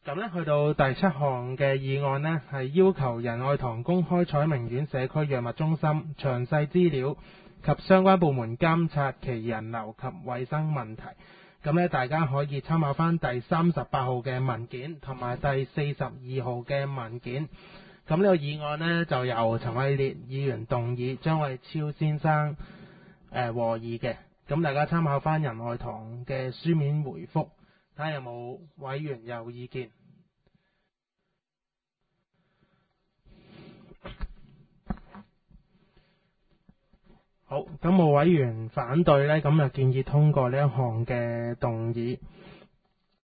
咁呢，去到第7項嘅議案呢，係要求仁愛堂公開彩明苑社區藥物中心詳細資料及相關部門監察其人流及衛生問題。咁呢，大家可以參考翻第38號嘅文件同埋第42號嘅文件。咁呢個議案呢，就由陳偉烈議員動議，張偉超先生和議嘅。咁大家參考翻仁愛堂嘅書面回覆，睇下有冇委員有意見。好，咁冇委員反對呢，咁就建議通過呢一項嘅動議。